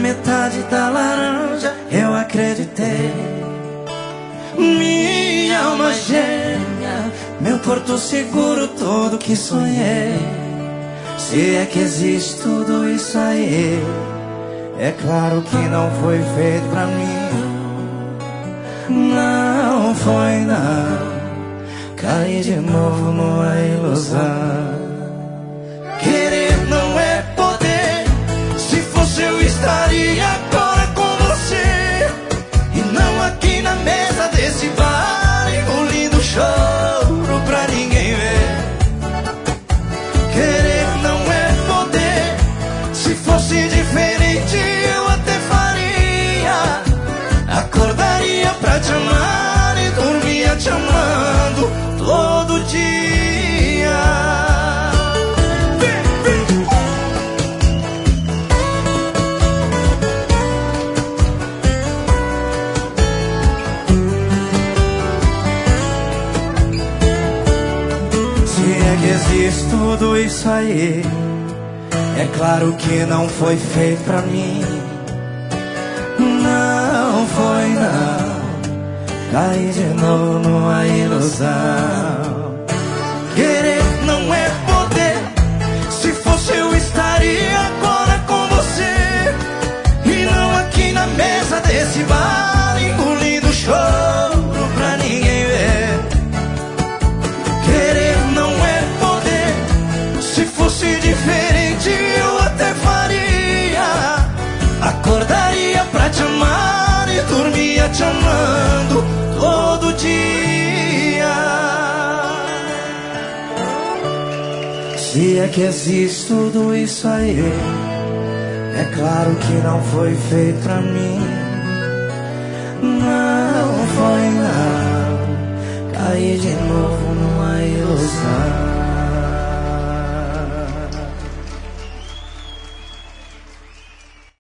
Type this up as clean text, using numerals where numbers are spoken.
metade da laranja eu acreditei. Minha alma gêmea, meu porto seguro, tudo que sonhei. Se é que existe tudo isso aí, é claro que não foi feito pra mim. Não foi não, caí de novo numa ilusão. Querer não é poder, se fosse eu estaria agora com você, e não aqui na mesa desse bar, engolindo choro pra ninguém ver. Querer não é poder, se fosse diferente eu até faria. Acordaria pra te amar e dormia te amando todo dia. Se é que existe tudo isso aí, é claro que não foi feito pra mim. Não foi não, caí de novo numa ilusão. Querer não é poder, se fosse eu estaria agora com você, e não aqui na mesa desse bar, engolindo choro pra ninguém ver. Querer não é poder, se fosse diferente eu até faria. Acordaria pra te amar e dormia te amando todo dia. Se é que existe tudo isso aí, é claro que não foi feito pra mim. Não foi não,